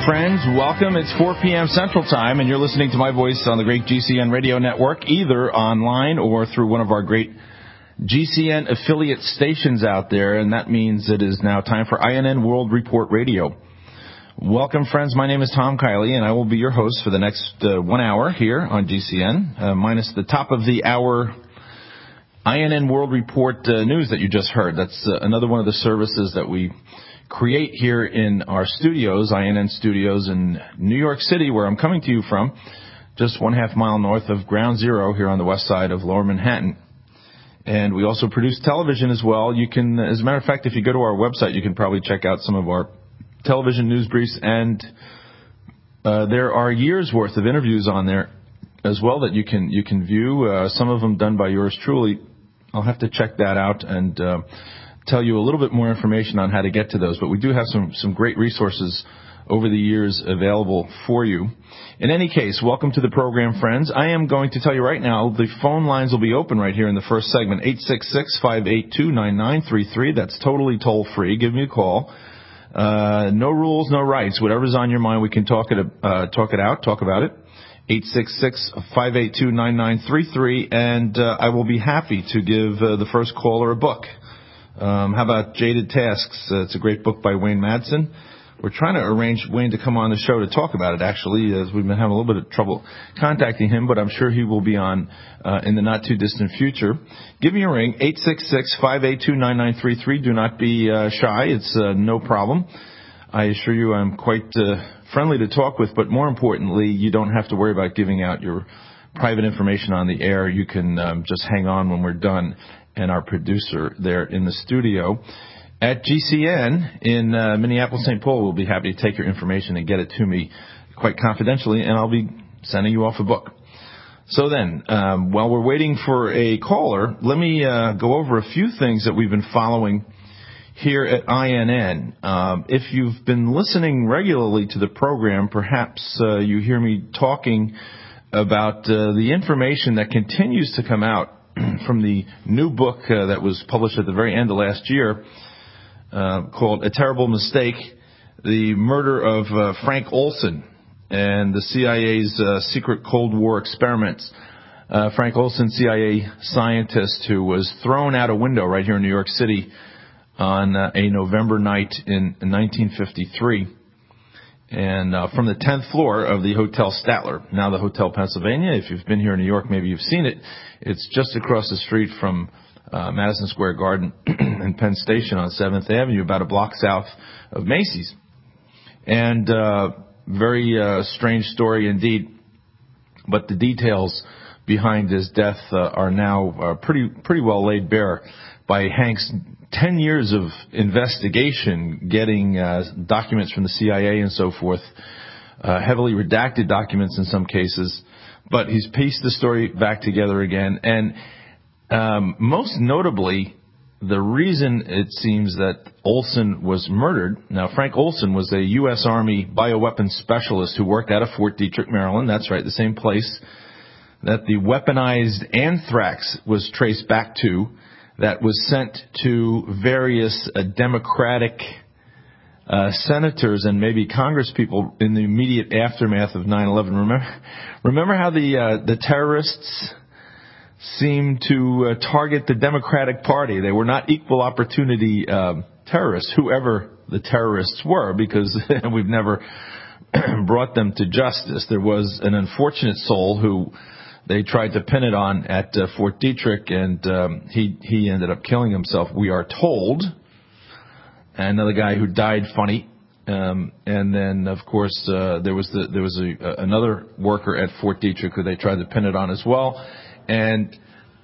friends. Welcome. It's 4 p.m. Central Time, and you're listening to my voice on the great GCN Radio Network, either online or through one of our great GCN affiliate stations out there, and that means it is now time for INN World Report Radio. Welcome, friends. My name is Tom Kiley, and I will be your host for the next 1 hour here on GCN, minus the top of the hour INN World Report news that you just heard. That's another one of the services that we create here in our studios, INN Studios in New York City, where I'm coming to you from, just 1/2 mile north of Ground Zero here on the west side of Lower Manhattan. And we also produce television as well. You can, as a matter of fact, if you go to our website, you can probably check out some of our television news briefs, and there are years' worth of interviews on there as well that you can view, some of them done by yours truly. I'll have to check that out and tell you a little bit more information on how to get to those. But we do have some great resources over the years available for you. In any case, welcome to the program, friends. I am going to tell you right now, the phone lines will be open right here in the first segment, 866-582-9933. That's totally toll-free. Give me a call. No rules, no rights. Whatever's on your mind, we can talk it out, talk about it. 866-582-9933, and I will be happy to give the first caller a book. How about Jaded Tasks? It's a great book by Wayne Madsen. We're trying to arrange Wayne to come on the show to talk about it, actually, as we've been having a little bit of trouble contacting him, but I'm sure he will be on in the not-too-distant future. Give me a ring, 866-582-9933. Do not be shy. It's no problem. I assure you I'm quite friendly to talk with, but more importantly, you don't have to worry about giving out your private information on the air. You can just hang on when we're done, and our producer there in the studio at GCN in Minneapolis, St. Paul will be happy to take your information and get it to me quite confidentially, and I'll be sending you off a book. So then, while we're waiting for a caller, let me go over a few things that we've been following here at INN. If you've been listening regularly to the program, perhaps you hear me talking about the information that continues to come out from the new book that was published at the very end of last year, called A Terrible Mistake, the murder of Frank Olson and the CIA's secret Cold War experiments. Frank Olson, CIA scientist who was thrown out a window right here in New York City on a November night in 1953. And from the 10th floor of the Hotel Statler, now the Hotel Pennsylvania. If you've been here in New York, maybe you've seen it. It's just across the street from Madison Square Garden and Penn Station on 7th Avenue, about a block south of Macy's. And very strange story indeed. But the details behind his death are now pretty well laid bare by Hank's 10 years of investigation, getting documents from the CIA and so forth, heavily redacted documents in some cases, but he's pieced the story back together again. And most notably, the reason it seems that Olson was murdered. Now, Frank Olson was a U.S. Army bioweapons specialist who worked out of Fort Detrick, Maryland. That's right, the same place that the weaponized anthrax was traced back to, that was sent to various Democratic senators and maybe congresspeople in the immediate aftermath of 9/11. Remember how the terrorists seemed to target the Democratic Party? They were not equal opportunity terrorists, whoever the terrorists were, because we've never brought them to justice. There was an unfortunate soul who they tried to pin it on at Fort Detrick, and he ended up killing himself, we are told. And another guy who died funny. And then, of course, there was another worker at Fort Detrick who they tried to pin it on as well. And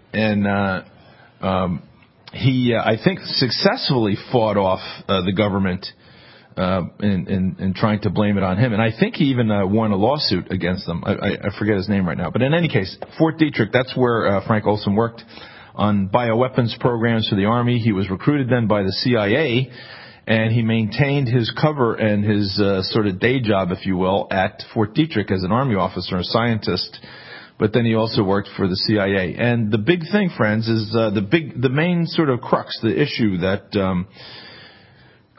he, I think, successfully fought off the government in trying to blame it on him. And I think he even won a lawsuit against them. I forget his name right now. But in any case, Fort Detrick, that's where Frank Olson worked on bioweapons programs for the Army. He was recruited then by the CIA, and he maintained his cover and his sort of day job, if you will, at Fort Detrick as an Army officer, a scientist. But then he also worked for the CIA. And the big thing, friends, is the main sort of crux, the issue that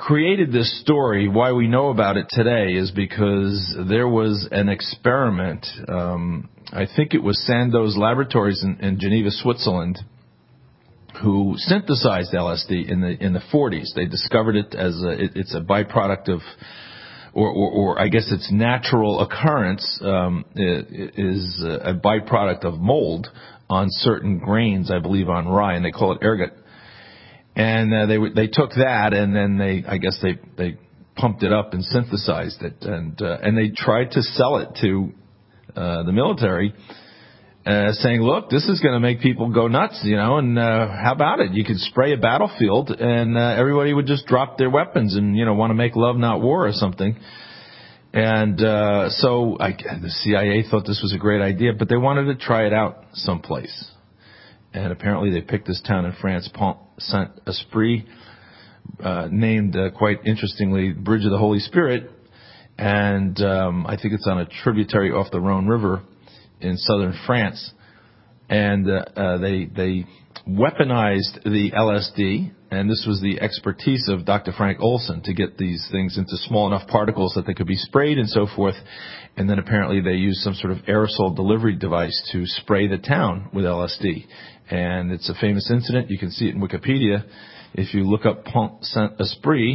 created this story, why we know about it today, is because there was an experiment. I think it was Sandoz Laboratories in Geneva, Switzerland, who synthesized LSD in the 40s. They discovered it as it's a byproduct of, or I guess its natural occurrence is a byproduct of mold on certain grains, I believe on rye, and they call it ergot. And they took that, and then they pumped it up and synthesized it, and they tried to sell it to the military, saying, look, this is going to make people go nuts, and how about it? You could spray a battlefield, and everybody would just drop their weapons and, want to make love, not war, or something. And so the CIA thought this was a great idea, but they wanted to try it out someplace. And apparently they picked this town in France, Pont-Saint-Esprit, named, quite interestingly, Bridge of the Holy Spirit. And I think it's on a tributary off the Rhone River in southern France. And they weaponized the LSD, and this was the expertise of Dr. Frank Olson, to get these things into small enough particles that they could be sprayed and so forth. And then apparently they used some sort of aerosol delivery device to spray the town with LSD. And it's a famous incident. You can see it in Wikipedia. If you look up Pont-Saint-Esprit,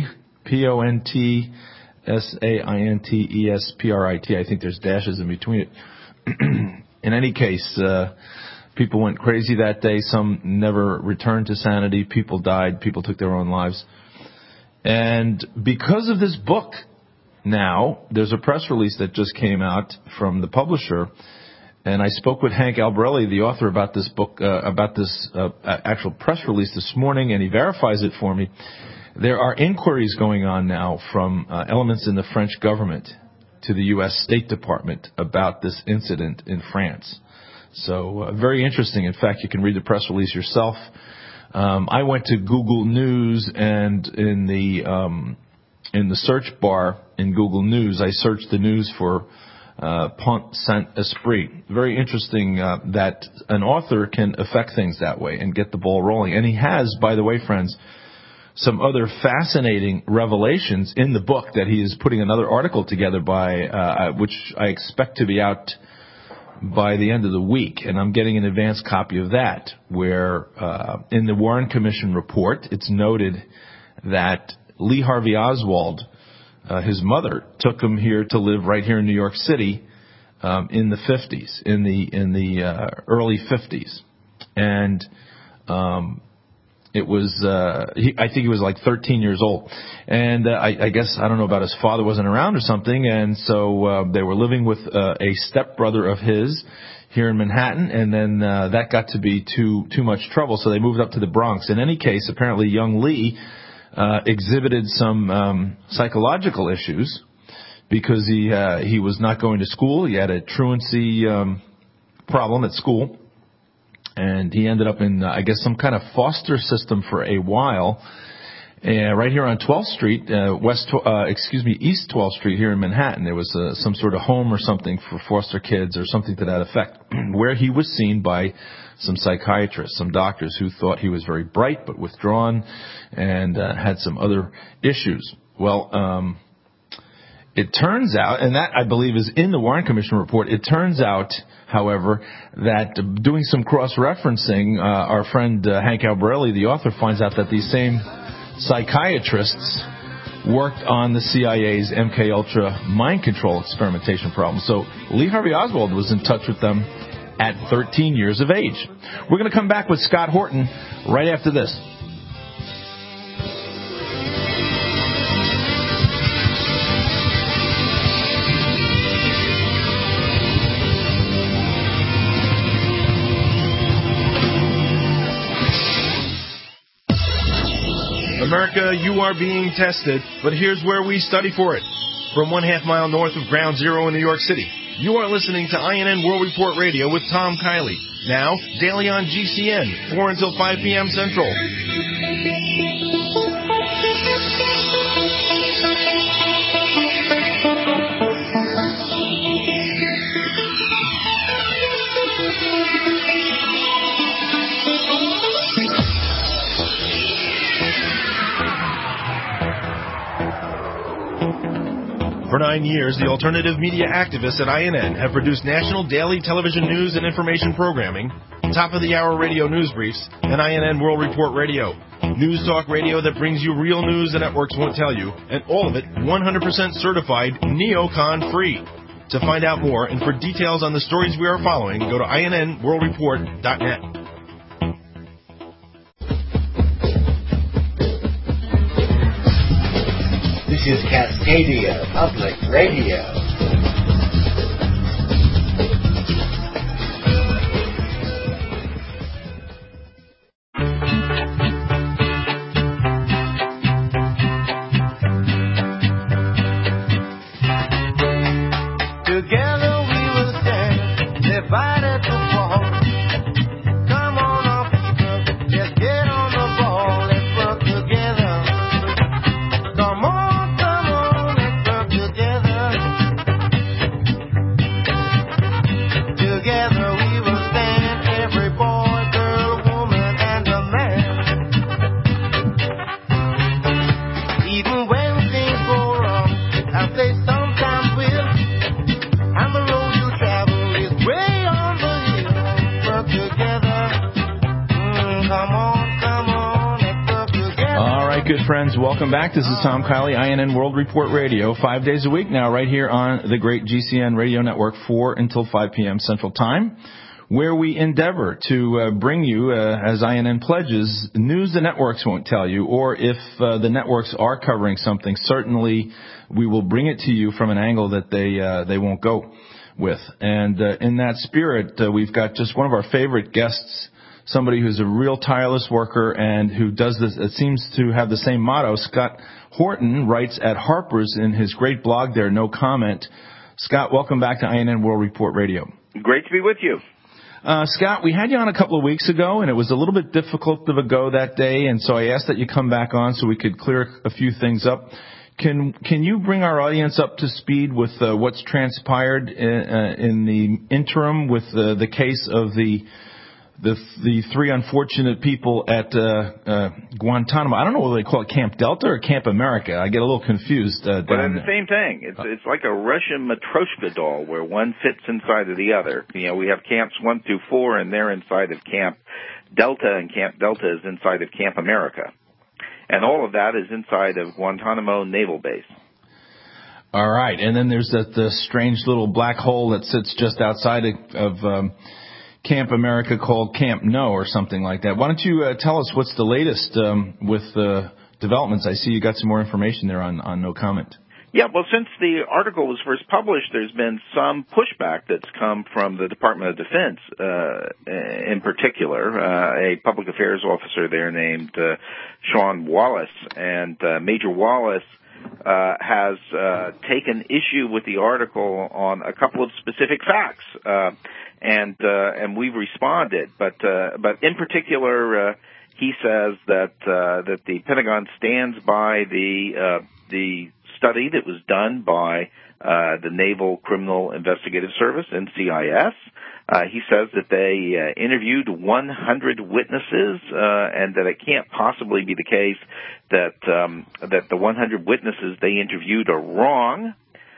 Pont-Saintesprit, I think there's dashes in between it. In any case, people went crazy that day. Some never returned to sanity. People died. People took their own lives. And because of this book, now, there's a press release that just came out from the publisher, and I spoke with Hank Albarelli, the author, about this book, about this actual press release this morning, and he verifies it for me. There are inquiries going on now from elements in the French government to the U.S. State Department about this incident in France. So very interesting. In fact, you can read the press release yourself. I went to Google News, and in the search bar in Google News, I searched the news for Pont-Saint-Esprit. Very interesting that an author can affect things that way and get the ball rolling. And he has, by the way, friends, some other fascinating revelations in the book that he is putting another article together by, which I expect to be out by the end of the week. And I'm getting an advance copy of that, where in the Warren Commission report, it's noted that Lee Harvey Oswald, his mother, took him here to live right here in New York City in the 50s, in the early 50s, and it was I think he was like 13 years old, and I guess, I don't know about his father wasn't around or something, and so they were living with a stepbrother of his here in Manhattan, and then that got to be too much trouble, so they moved up to the Bronx. In any case, apparently young Lee exhibited some psychological issues because he was not going to school. He had a truancy problem at school, and he ended up in, I guess, some kind of foster system for a while. Right here on 12th Street, East 12th Street here in Manhattan, there was some sort of home or something for foster kids or something to that effect, where he was seen by some psychiatrists, some doctors who thought he was very bright but withdrawn and had some other issues. Well, it turns out, and that I believe is in the Warren Commission report, it turns out, however, that doing some cross-referencing, our friend Hank Albarelli, the author, finds out that these same psychiatrists worked on the CIA's MKUltra mind control experimentation problem. So Lee Harvey Oswald was in touch with them at 13 years of age. We're going to come back with Scott Horton right after this. America, you are being tested, but here's where we study for it. From 1/2 mile north of Ground Zero in New York City, you are listening to INN World Report Radio with Tom Kiley. Now, daily on GCN, 4 until 5 p.m. Central. For 9 years, the alternative media activists at INN have produced national daily television news and information programming, top-of-the-hour radio news briefs, and INN World Report Radio. News talk radio that brings you real news the networks won't tell you, and all of it 100% certified neocon-free. To find out more and for details on the stories we are following, go to INNWorldReport.net. This is Cascadia Public Radio. Together we will stand, divided to fall. Come on, all people, just get on the ball. Let's work together. Come on, let's work together. Together we will stand, every boy, girl, woman, and a man. Even when things go wrong, as they sometimes will. And the road you travel is way on the hill. Work together. Come on, let's work together. All right, good friends, welcome back. This is Tom Kiley, INN World Report Radio, 5 days a week now, right here on the great GCN radio network, 4 until 5 p.m. Central Time, where we endeavor to bring you, as INN pledges, news the networks won't tell you, or if the networks are covering something, certainly we will bring it to you from an angle that they won't go with. And in that spirit, we've got just one of our favorite guests, somebody who's a real tireless worker and who does this, it seems to have the same motto. Scott Horton writes at Harper's in his great blog there, No Comment. Scott, welcome back to INN World Report Radio. Great to be with you. Scott, we had you on a couple of weeks ago, and it was a little bit difficult of a go that day, and so I asked that you come back on so we could clear a few things up. Can you bring our audience up to speed with what's transpired in the interim with the case of the three unfortunate people at Guantanamo? I don't know whether they call it Camp Delta or Camp America. I get a little confused. But it's the same thing. It's like a Russian Matryoshka doll where one fits inside of the other. You know, we have camps 1 through 4, and they're inside of Camp Delta, and Camp Delta is inside of Camp America. And all of that is inside of Guantanamo Naval Base. All right. And then there's the strange little black hole that sits just outside of Camp America called Camp No or something like that. Why don't you tell us what's the latest with the developments? I see you got some more information there on No Comment. Yeah, well, since the article was first published, there's been some pushback that's come from the Department of Defense, in particular, a public affairs officer there named Sean Wallace. And Major Wallace has taken issue with the article on a couple of specific facts, and we've responded. But in particular, he says that the Pentagon stands by the study that was done by the Naval Criminal Investigative Service, NCIS. He says that they interviewed 100 witnesses, and that it can't possibly be the case that the 100 witnesses they interviewed are wrong.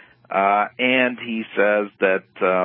And he says that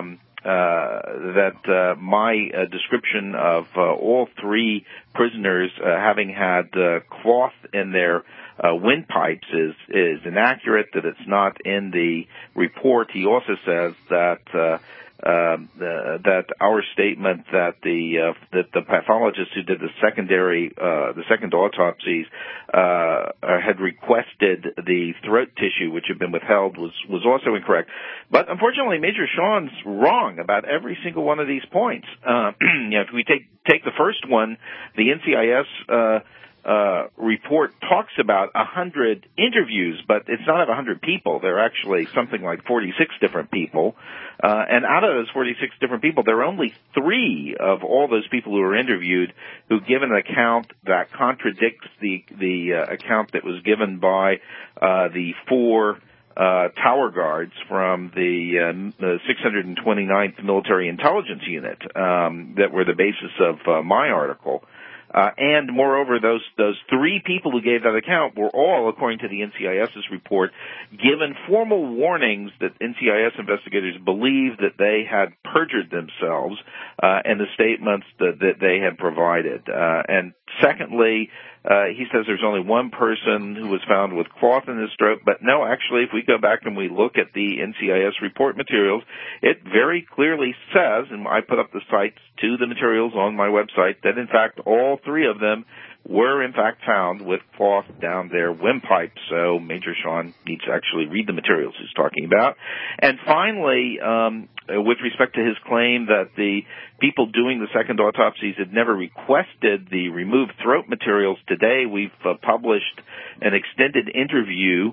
my description of all three prisoners having had cloth in their windpipes is inaccurate, that it's not in the report. He also says that our statement that the pathologist who did the second autopsies had requested the throat tissue which had been withheld was also incorrect. But unfortunately, Major Sean's wrong about every single one of these points. If we take the first one, the NCIS report talks about 100 interviews, but it's not of 100 people. There are actually something like 46 different people. And out of those 46 different people, there are only 3 of all those people who were interviewed who give an account that contradicts the account that was given by the 4 tower guards from the 629th Military Intelligence Unit that were the basis of my article. And moreover, those three people who gave that account were all, according to the NCIS's report, given formal warnings that NCIS investigators believed that they had perjured themselves in the statements that they had provided. And secondly, he says there's only one person who was found with cloth in his throat, but no, actually, if we go back and we look at the NCIS report materials, it very clearly says, and I put up the sites to the materials on my website, that in fact all three of them were in fact found with cloth down their windpipe. So Major Sean needs to actually read the materials he's talking about. And finally, with respect to his claim that the people doing the second autopsies had never requested the removed throat materials, today we've published an extended interview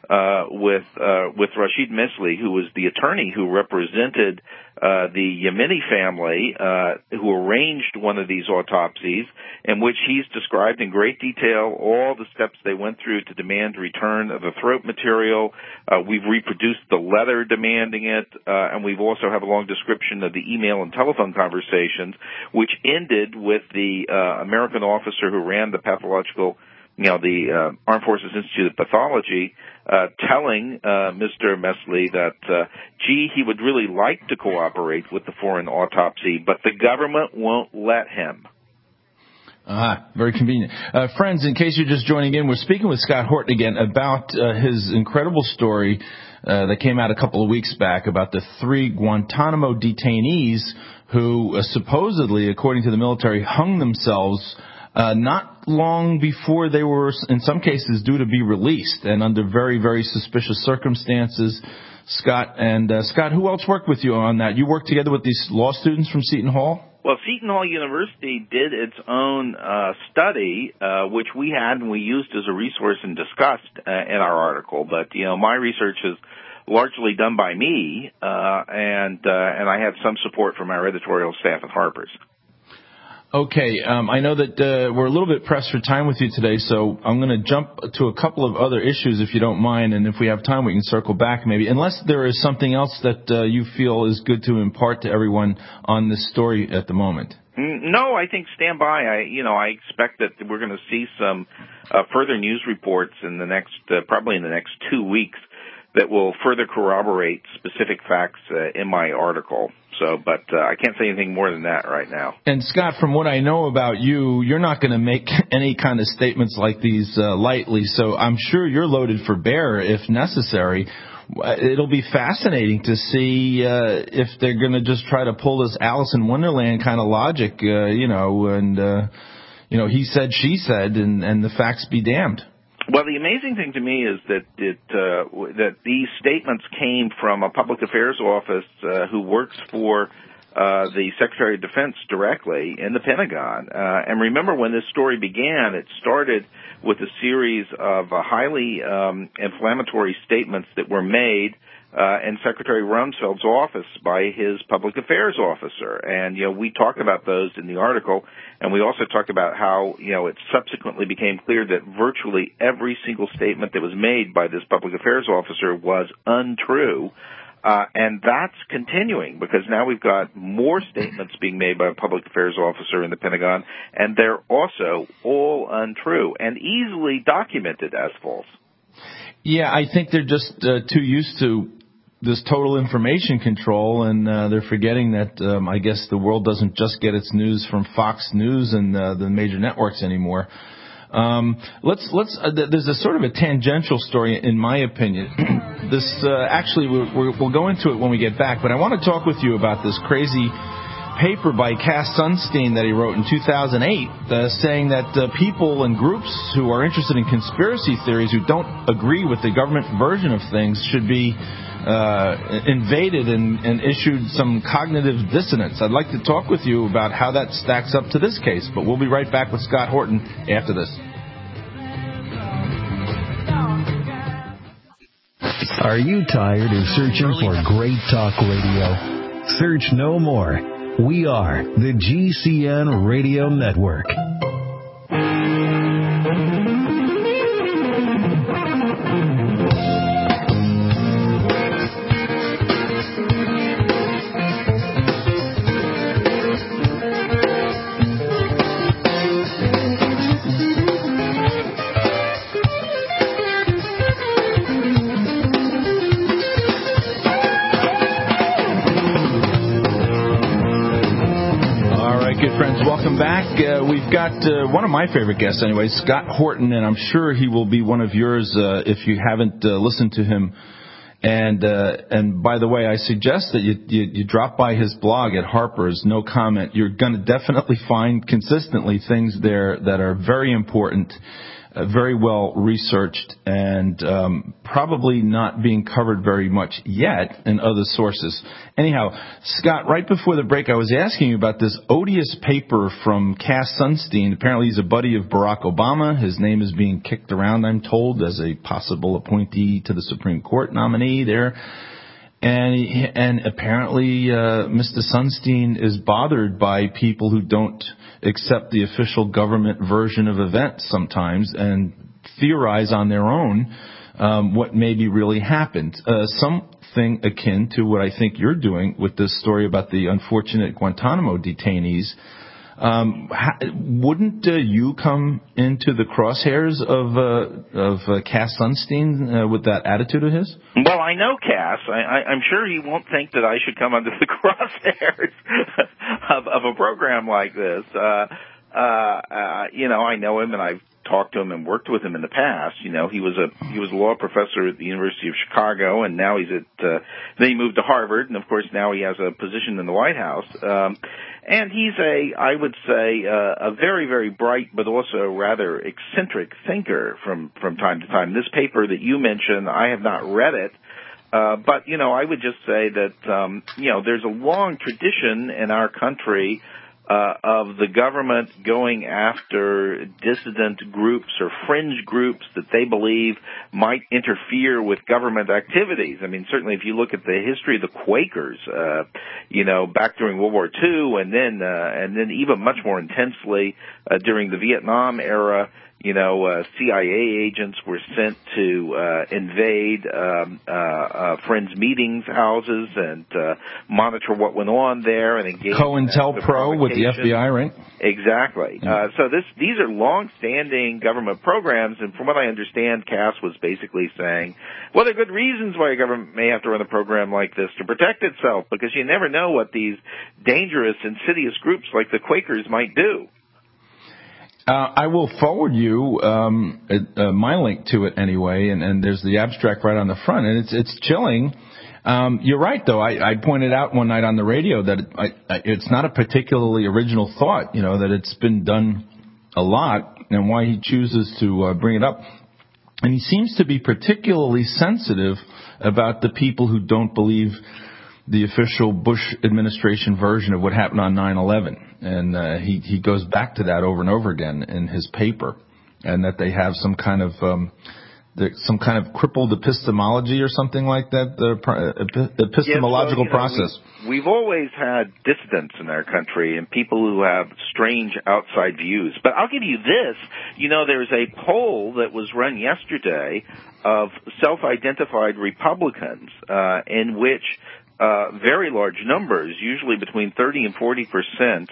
with Rashid Misli, who was the attorney who represented the Yemeni family who arranged one of these autopsies, in which he's described in great detail all the steps they went through to demand return of the throat material. We've reproduced the letter demanding it, and we've also have a long description of the email and telephone conversations, which ended with the American officer who ran the the Armed Forces Institute of Pathology, telling Mr. Mesli that, he would really like to cooperate with the foreign autopsy, but the government won't let him. Very convenient. Friends, in case you're just joining in, we're speaking with Scott Horton again about his incredible story that came out a couple of weeks back about the 3 Guantanamo detainees who supposedly, according to the military, hung themselves not long before they were, in some cases, due to be released, and under very, very suspicious circumstances. Scott, who else worked with you on that? You worked together with these law students from Seton Hall? Well, Seton Hall University did its own study, which we had and we used as a resource and discussed in our article. But, my research is largely done by me, and I have some support from our editorial staff at Harper's. Okay, I know that we're a little bit pressed for time with you today, so I'm going to jump to a couple of other issues, if you don't mind, and if we have time, we can circle back maybe, unless there is something else that you feel is good to impart to everyone on this story at the moment. No, I think stand by. I expect that we're going to see some further news reports in the next, probably in the next 2 weeks, that will further corroborate specific facts in my article. But I can't say anything more than that right now. And Scott, from what I know about you, you're not going to make any kind of statements like these lightly, so I'm sure you're loaded for bear if necessary. It'll be fascinating to see if they're going to just try to pull this Alice in Wonderland kind of logic, he said, she said, and the facts be damned. Well, the amazing thing to me is that these statements came from a public affairs office who works for the Secretary of Defense directly in the Pentagon. And remember, when this story began, it started with a series of highly inflammatory statements that were made in Secretary Rumsfeld's office by his public affairs officer. And, we talked about those in the article, and we also talked about how, it subsequently became clear that virtually every single statement that was made by this public affairs officer was untrue. And that's continuing because now we've got more statements being made by a public affairs officer in the Pentagon, and they're also all untrue and easily documented as false. Yeah, I think they're just too used to this total information control, and they're forgetting that I guess the world doesn't just get its news from Fox News and the major networks anymore. There's a sort of a tangential story, in my opinion. Actually, we'll go into it when we get back, but I want to talk with you about this crazy paper by Cass Sunstein that he wrote in 2008 saying that people and groups who are interested in conspiracy theories who don't agree with the government version of things should be invaded and issued some cognitive dissonance. I'd like to talk with you about how that stacks up to this case, but we'll be right back with Scott Horton after this. Are you tired of searching for great talk radio? Search no more. We are the GCN Radio Network. we've got one of my favorite guests anyway, Scott Horton, and I'm sure he will be one of yours if you haven't listened to him. And by the way, I suggest that you drop by his blog at Harper's, No Comment. You're going to definitely find consistently things there that are very important, very well researched, and probably not being covered very much yet in other sources. Anyhow, Scott, right before the break, I was asking you about this odious paper from Cass Sunstein. Apparently he's a buddy of Barack Obama. His name is being kicked around, I'm told, as a possible appointee to the Supreme Court nominee there. And apparently Mr. Sunstein is bothered by people who don't accept the official government version of events sometimes and theorize on their own what maybe really happened. Something akin to what I think you're doing with this story about the unfortunate Guantanamo detainees. Wouldn't you come into the crosshairs of Cass Sunstein with that attitude of his? Well, I know Cass. I'm sure he won't think that I should come under the crosshairs of a program like this. I know him, and I've talked to him and worked with him in the past. You know, he was a law professor at the University of Chicago, and now he's then he moved to Harvard, and of course now he has a position in the White House. And he's I would say, a very, very bright, but also rather eccentric thinker from time to time. This paper that you mentioned, I have not read it. But, I would just say that, there's a long tradition in our country of the government going after dissident groups or fringe groups that they believe might interfere with government activities. I mean, certainly if you look at the history of the Quakers, back during World War II, and then even much more intensely during the Vietnam era, CIA agents were sent to invade friends' meetings houses and monitor what went on there and engage. COINTELPRO with the FBI, right? Exactly. So these are long-standing government programs, and from what I understand, Cass was basically saying, well, there are good reasons why a government may have to run a program like this to protect itself, because you never know what these dangerous, insidious groups like the Quakers might do. I will forward you my link to it anyway, and there's the abstract right on the front, and it's chilling. You're right, though. I pointed out one night on the radio that it's not a particularly original thought, that it's been done a lot, and why he chooses to bring it up. And he seems to be particularly sensitive about the people who don't believe the official Bush administration version of what happened on 9/11. And he goes back to that over and over again in his paper, and that they have some kind of crippled epistemology or something like that, the epistemological process. We've always had dissidents in our country and people who have strange outside views. But I'll give you this. There's a poll that was run yesterday of self-identified Republicans in which very large numbers, usually between 30 and 40%,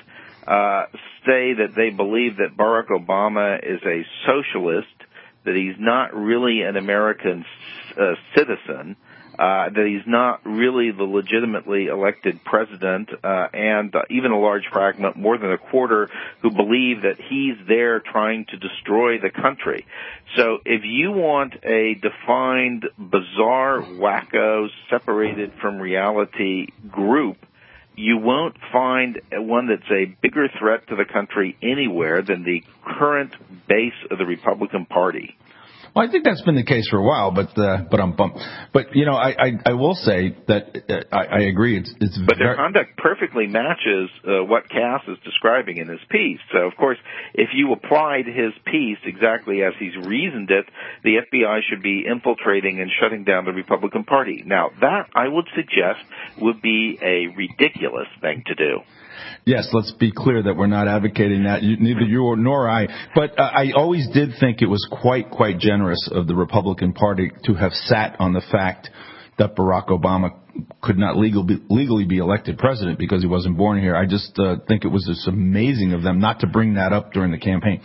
say that they believe that Barack Obama is a socialist, that he's not really an American citizen, that he's not really the legitimately elected president, and even a large fragment, more than a quarter, who believe that he's there trying to destroy the country. So if you want a defined, bizarre, wacko, separated from reality group, you won't find one that's a bigger threat to the country anywhere than the current base of the Republican Party. Well, I think that's been the case for a while, but I'm bummed. But I will say that I agree. It's but their conduct perfectly matches what Cass is describing in his piece. So, of course, if you applied his piece exactly as he's reasoned it, the FBI should be infiltrating and shutting down the Republican Party. Now, that I would suggest would be a ridiculous thing to do. Yes, let's be clear that we're not advocating that, neither you nor I. But I always did think it was quite generous of the Republican Party to have sat on the fact that Barack Obama could not legally be elected president because he wasn't born here. I just think it was just amazing of them not to bring that up during the campaign.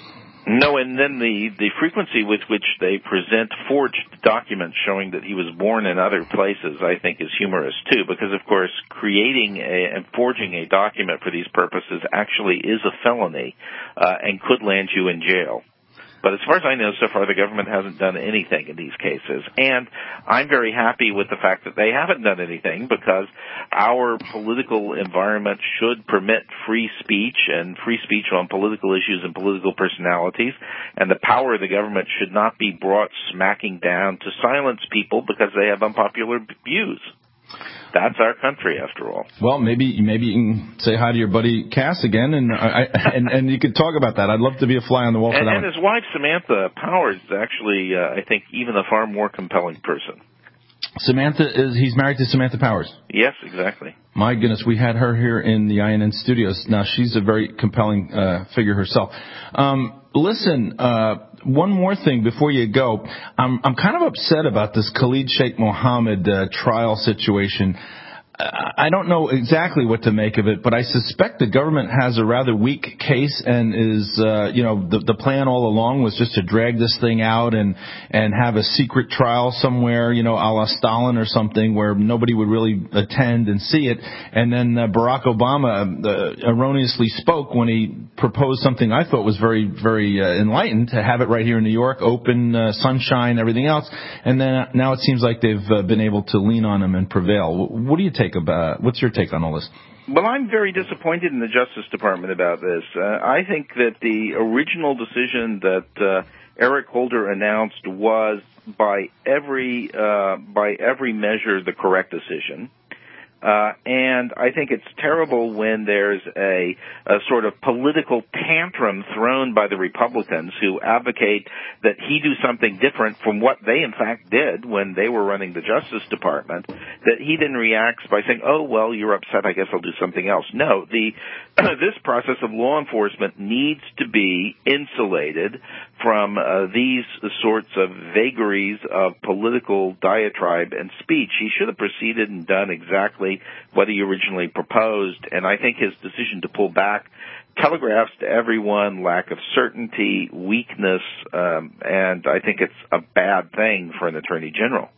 No, and then the frequency with which they present forged documents showing that he was born in other places, I think, is humorous, too, because, of course, creating and forging a document for these purposes actually is a felony and could land you in jail. But as far as I know, so far, the government hasn't done anything in these cases. And I'm very happy with the fact that they haven't done anything, because our political environment should permit free speech and free speech on political issues and political personalities. And the power of the government should not be brought smacking down to silence people because they have unpopular views. That's our country, after all. Well, maybe you can say hi to your buddy Cass again, and you could talk about that. I'd love to be a fly on the wall for that. And his wife, Samantha Powers, is actually, I think, even a far more compelling person. He's married to Samantha Powers. Yes, exactly. My goodness, we had her here in the INN studios. Now, she's a very compelling figure herself. Listen, one more thing before you go. I'm kind of upset about this Khalid Sheikh Mohammed trial situation. I don't know exactly what to make of it, but I suspect the government has a rather weak case and is, the plan all along was just to drag this thing out and have a secret trial somewhere, a la Stalin or something, where nobody would really attend and see it. And then Barack Obama erroneously spoke when he proposed something I thought was very, very enlightened, to have it right here in New York, open, sunshine, everything else. And then now it seems like they've been able to lean on him and prevail. What do you take about? What's your take on all this? Well, I'm very disappointed in the Justice Department about this. I think that the original decision that Eric Holder announced was, by every measure, the correct decision. And I think it's terrible when there's a sort of political tantrum thrown by the Republicans who advocate that he do something different from what they in fact did when they were running the Justice Department, that he then reacts by saying, oh, well, you're upset, I guess I'll do something else. No, this process of law enforcement needs to be insulated from these sorts of vagaries of political diatribe and speech. He should have proceeded and done exactly what he originally proposed, and I think his decision to pull back telegraphs to everyone lack of certainty, weakness, and I think it's a bad thing for an attorney general.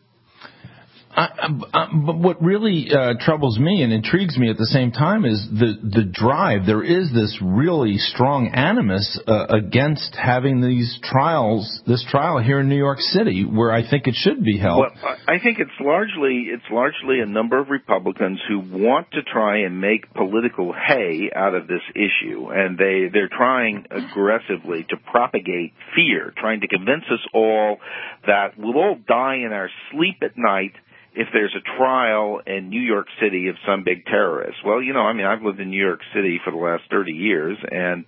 But what really troubles me and intrigues me at the same time is the drive. There is this really strong animus against having this trial here in New York City, where I think it should be held. Well, I think it's largely a number of Republicans who want to try and make political hay out of this issue, and they're trying aggressively to propagate fear, trying to convince us all that we'll all die in our sleep at night if there's a trial in New York City of some big terrorist. Well, I've lived in New York City for the last 30 years, and,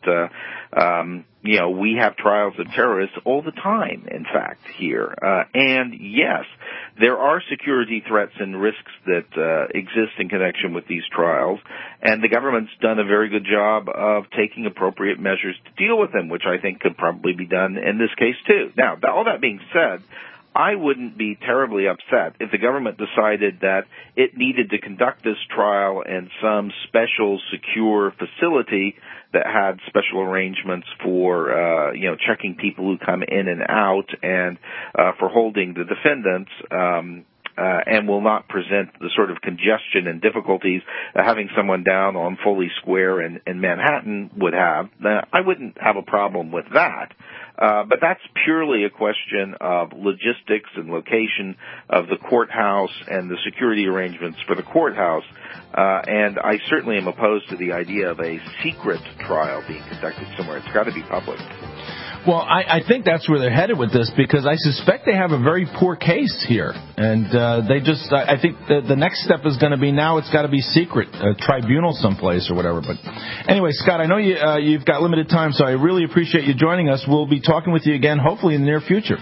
we have trials of terrorists all the time, in fact, here. And yes, there are security threats and risks that exist in connection with these trials, and the government's done a very good job of taking appropriate measures to deal with them, which I think could probably be done in this case, too. Now, all that being said, I wouldn't be terribly upset if the government decided that it needed to conduct this trial in some special secure facility that had special arrangements for, checking people who come in and out and for holding the defendants, and will not present the sort of congestion and difficulties having someone down on Foley Square in Manhattan would have. I wouldn't have a problem with that. But that's purely a question of logistics and location of the courthouse and the security arrangements for the courthouse. And I certainly am opposed to the idea of a secret trial being conducted somewhere. It's got to be public. Well, I think that's where they're headed with this, because I suspect they have a very poor case here. And I think the next step is going to be, now it's got to be secret, a tribunal someplace or whatever. But anyway, Scott, I know you've got limited time, so I really appreciate you joining us. We'll be talking with you again, hopefully in the near future.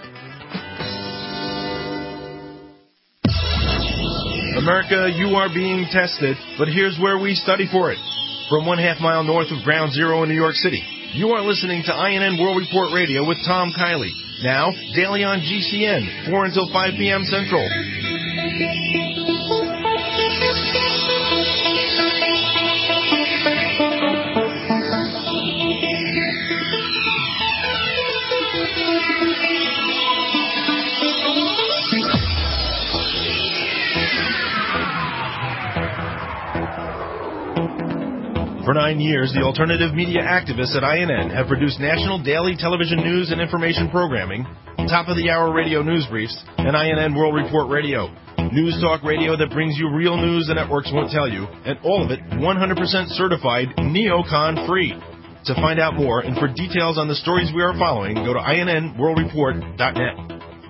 America, you are being tested, but here's where we study for it. From 1/2 mile north of Ground Zero in New York City, you are listening to INN World Report Radio with Tom Kiley. Now, daily on GCN, 4 until 5 p.m. Central. 9 years, the alternative media activists at INN have produced national daily television news and information programming, top-of-the-hour radio news briefs, and INN World Report Radio. News talk radio that brings you real news the networks won't tell you, and all of it 100% certified neocon free. To find out more and for details on the stories we are following, go to INNWorldReport.net.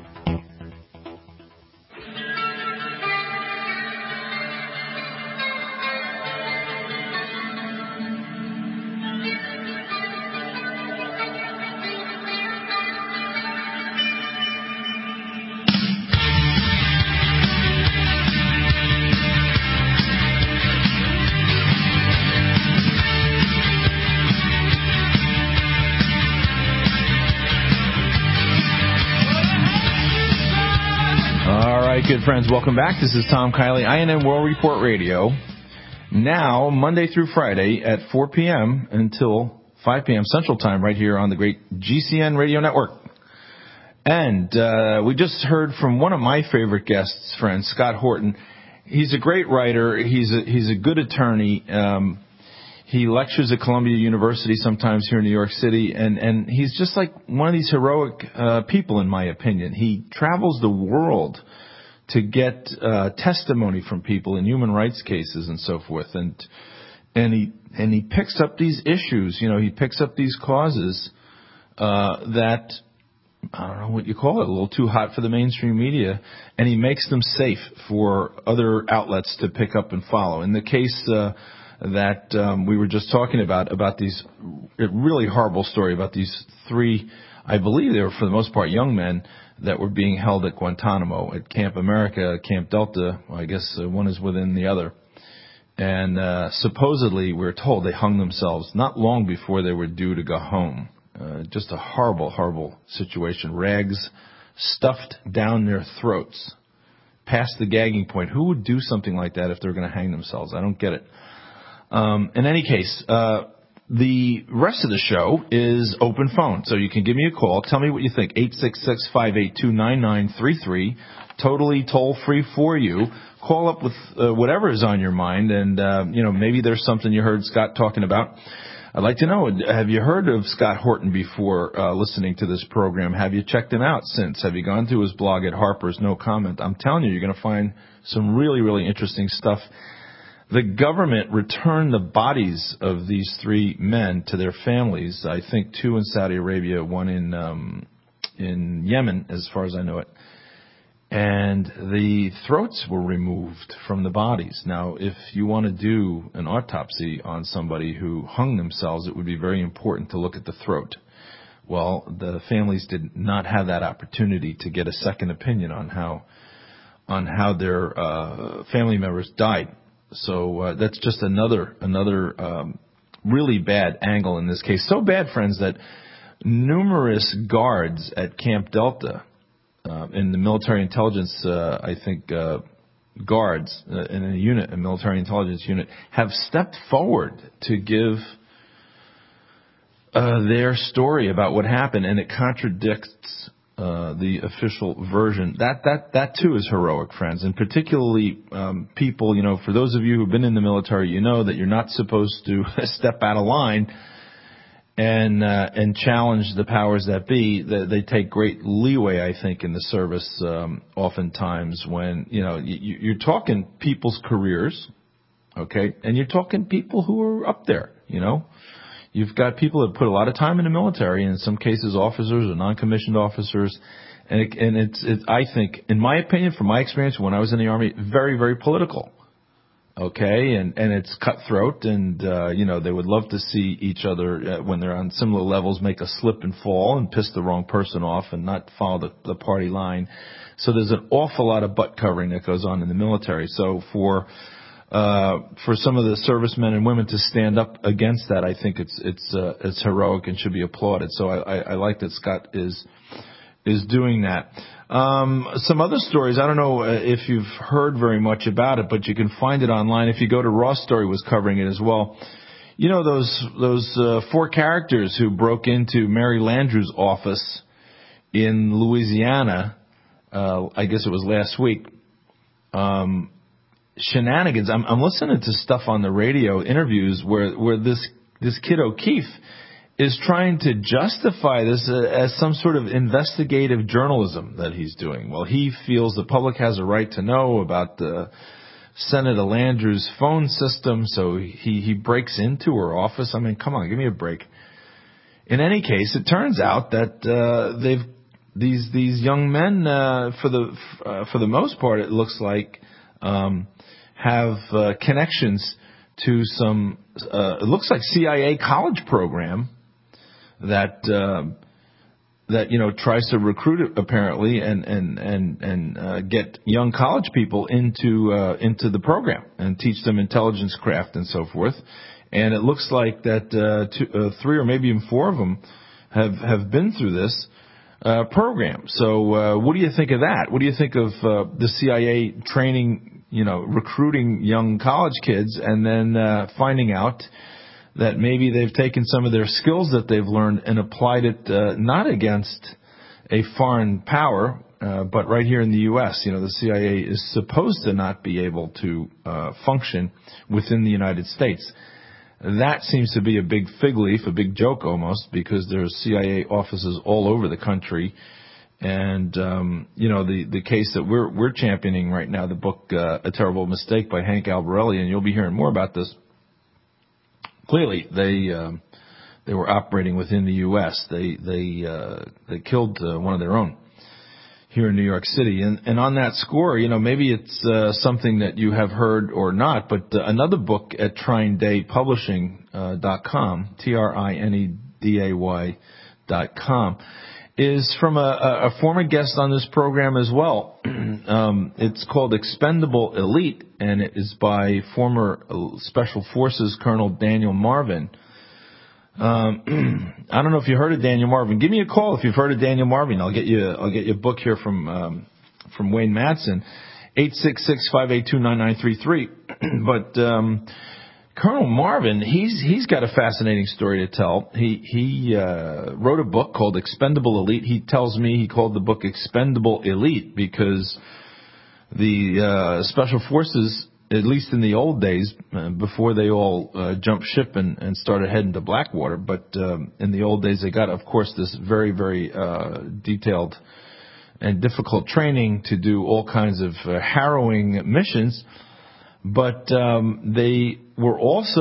Good friends, welcome back. This is Tom Kiley, INN World Report Radio. Now, Monday through Friday at 4 p.m. until 5 p.m. Central Time right here on the great GCN Radio Network. And we just heard from one of my favorite guests, friends, Scott Horton. He's a great writer. He's a good attorney. He lectures at Columbia University sometimes here in New York City, and he's just like one of these heroic people, in my opinion. He travels the world to get testimony from people in human rights cases and so forth, and he picks up these issues. You know, he picks up these causes that, I don't know what you call it, a little too hot for the mainstream media, and he makes them safe for other outlets to pick up and follow. In the case that we were just talking about these really horrible story about these three, I believe they were for the most part young men that were being held at Guantanamo, at Camp America, Camp Delta. Well, I guess one is within the other. And supposedly, we're told they hung themselves not long before they were due to go home. Just a horrible, horrible situation. Rags stuffed down their throats, past the gagging point. Who would do something like that if they're going to hang themselves? I don't get it. In any case, the rest of the show is open phone, so you can give me a call. Tell me what you think. 866-582-9933, totally toll-free for you. Call up with whatever is on your mind, and maybe there's something you heard Scott talking about. I'd like to know, have you heard of Scott Horton before listening to this program? Have you checked him out since? Have you gone to his blog at Harper's No Comment? I'm telling you, you're going to find some really, really interesting stuff. The government returned the bodies of these three men to their families. I think 2 in Saudi Arabia, 1 in Yemen, as far as I know it. And the throats were removed from the bodies. Now, if you want to do an autopsy on somebody who hung themselves, it would be very important to look at the throat. Well, the families did not have that opportunity to get a second opinion on how their family members died. So that's just another really bad angle in this case. So bad, friends, that numerous guards at Camp Delta in the military intelligence, guards in a military intelligence unit, have stepped forward to give their story about what happened, and it contradicts the official version. That too is heroic, friends, and particularly people. For those of you who've been in the military, you know that you're not supposed to step out of line and challenge the powers that be. They take great leeway, I think, in the service. Oftentimes, when you're talking people's careers, okay, and you're talking people who are up there, You've got people that put a lot of time in the military, in some cases officers or non-commissioned officers, and it's I think, in my opinion, from my experience when I was in the Army, very, very political, okay, and it's cutthroat, and they would love to see each other when they're on similar levels make a slip and fall and piss the wrong person off and not follow the party line. So there's an awful lot of butt covering that goes on in the military. So for some of the servicemen and women to stand up against that, I think it's heroic and should be applauded. So I like that Scott is doing that. Some other stories, I don't know if you've heard very much about it, but you can find it online. If you go to Ross Story, was covering it as well. Those 4 characters who broke into Mary Landrieu's office in Louisiana, I guess it was last week. shenanigans. I'm listening to stuff on the radio, interviews where this kid O'Keefe is trying to justify this as some sort of investigative journalism that he's doing. Well, he feels the public has a right to know about Senator Landrieu's phone system, so he breaks into her office. I mean, come on, give me a break. In any case, it turns out that these young men, for the most part, it looks like, have connections to some. It looks like CIA college program that tries to recruit apparently and get young college people into the program and teach them intelligence craft and so forth. And it looks like that 3 or maybe even 4 of them have been through this program. So what do you think of that? What do you think of the CIA training, recruiting young college kids and then finding out that maybe they've taken some of their skills that they've learned and applied it not against a foreign power, but right here in the U.S. The CIA is supposed to not be able to function within the United States. That seems to be a big fig leaf, a big joke almost, because there's CIA offices all over the country. And, the case that we're championing right now, the book A Terrible Mistake by Hank Albarelli, and you'll be hearing more about this. Clearly, they were operating within the U.S. They killed one of their own here in New York City, and on that score, maybe it's something that you have heard or not. But another book at TrineDayPublishing.com, TrineDay.com, is from a former guest on this program as well. It's called Expendable Elite, and it is by former Special Forces Colonel Daniel Marvin. I don't know if you heard of Daniel Marvin. Give me a call if you've heard of Daniel Marvin. I'll get you a book here from Wayne Madsen, 866-582-9933. But Colonel Marvin, he's got a fascinating story to tell. He wrote a book called Expendable Elite. He tells me he called the book Expendable Elite because the Special Forces, at least in the old days, before they all jumped ship and started heading to Blackwater, but in the old days they got, of course, this very, very detailed and difficult training to do all kinds of harrowing missions. But they were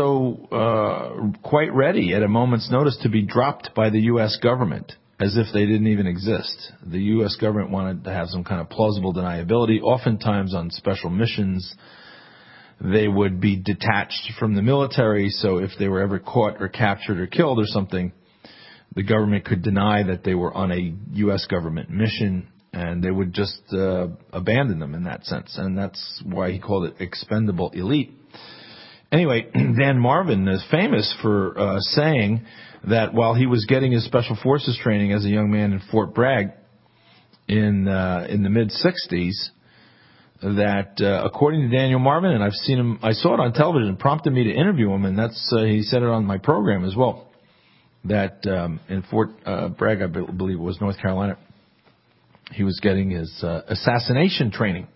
also quite ready at a moment's notice to be dropped by the U.S. government, as if they didn't even exist. The U.S. government wanted to have some kind of plausible deniability. Oftentimes on special missions, they would be detached from the military, so if they were ever caught or captured or killed or something, the government could deny that they were on a U.S. government mission, and they would just abandon them in that sense. And that's why he called it Expendable Elite. Anyway, Dan Marvin is famous for saying that while he was getting his Special Forces training as a young man in Fort Bragg in the mid-'60s, that according to Daniel Marvin, and I saw it on television, prompted me to interview him, and that's he said it on my program as well, that in Fort Bragg, I believe it was North Carolina, he was getting his assassination training.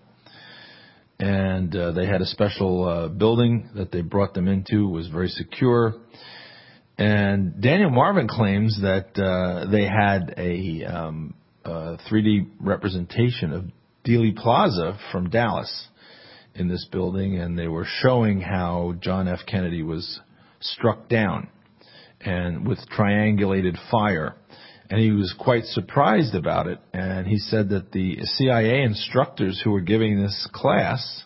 And they had a special building that they brought them into. It was very secure. And Daniel Marvin claims that they had a 3D representation of Dealey Plaza from Dallas in this building, and they were showing how John F. Kennedy was struck down and with triangulated fire. And he was quite surprised about it. And he said that the CIA instructors who were giving this class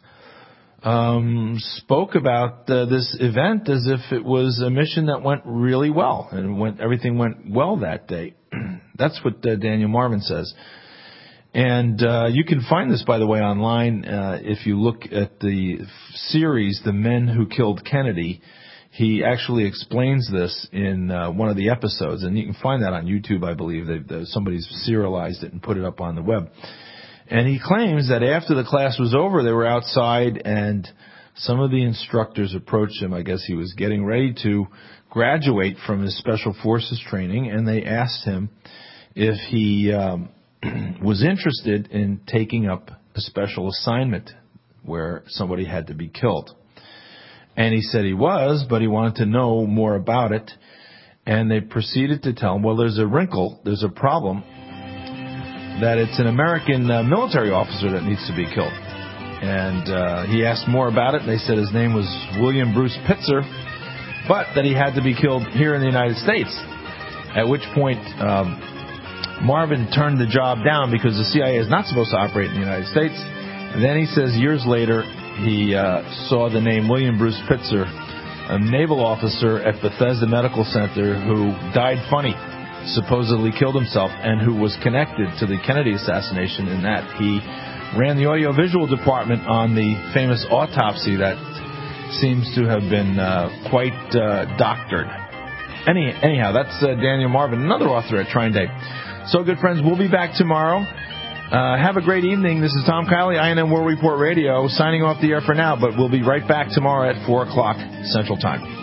spoke about this event as if it was a mission that went really well, and everything went well that day. That's what Daniel Marvin says. And you can find this, by the way, online. If you look at the series, The Men Who Killed Kennedy, he actually explains this in one of the episodes, and you can find that on YouTube, I believe. Somebody's serialized it and put it up on the web. And he claims that after the class was over, they were outside, and some of the instructors approached him. I guess he was getting ready to graduate from his Special Forces training, and they asked him if he was interested in taking up a special assignment where somebody had to be killed. And he said he was, but he wanted to know more about it. And they proceeded to tell him, well, there's a wrinkle, there's a problem, that it's an American military officer that needs to be killed. And he asked more about it, and they said his name was William Bruce Pitzer, but that he had to be killed here in the United States. At which point, Marvin turned the job down because the CIA is not supposed to operate in the United States. And then he says years later, he saw the name William Bruce Pitzer, a naval officer at Bethesda Medical Center who died funny, supposedly killed himself, and who was connected to the Kennedy assassination in that he ran the audiovisual department on the famous autopsy that seems to have been quite doctored. Anyhow, that's Daniel Marvin, another author at Trine Day. So, good friends, we'll be back tomorrow. Have a great evening. This is Tom Kiley, INN World Report Radio, signing off the air for now, but we'll be right back tomorrow at 4 o'clock Central Time.